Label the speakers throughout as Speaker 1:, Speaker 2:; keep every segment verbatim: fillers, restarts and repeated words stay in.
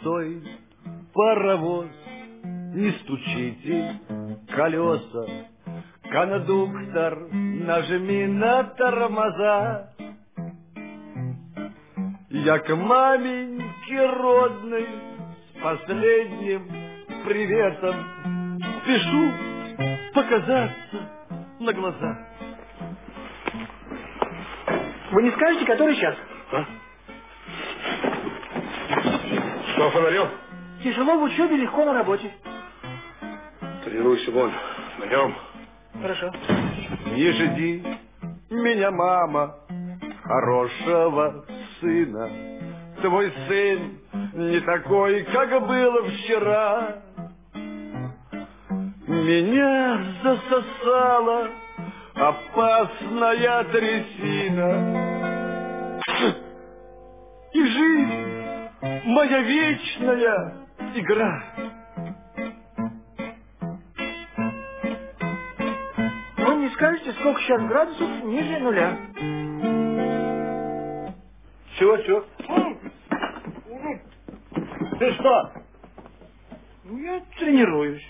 Speaker 1: Постой, паровоз, не стучите колеса. Кондуктор, нажми на тормоза. Я к маменьке родной с последним приветом спешу показаться на глаза.
Speaker 2: Вы не скажете, который час?
Speaker 3: А? Что, фонарем?
Speaker 2: Тяжело в учебе, легко на работе.
Speaker 3: Тренируйся вон, на нем.
Speaker 2: Хорошо.
Speaker 1: Не жди меня, мама, хорошего сына. Твой сын не такой, как был вчера. Меня засосала опасная трясина. И жизнь моя вечная игра.
Speaker 2: Вы не скажете, сколько сейчас градусов ниже нуля?
Speaker 3: Чего, чего? Ты что?
Speaker 2: Я тренируюсь.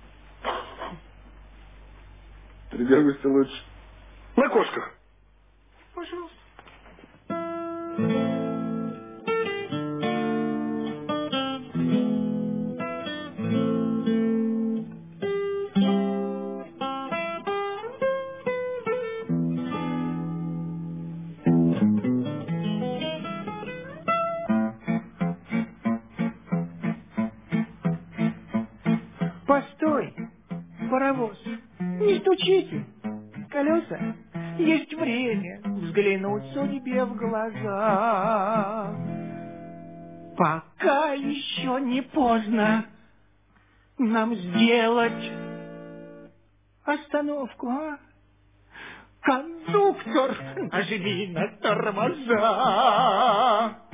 Speaker 3: Тренируйся лучше. На кошках.
Speaker 2: Пожалуйста. Постой, паровоз, не стучите. Колеса, есть время взглянуть судьбе в глаза. Пока еще не поздно нам сделать остановку, а? Кондуктор, нажми на тормоза.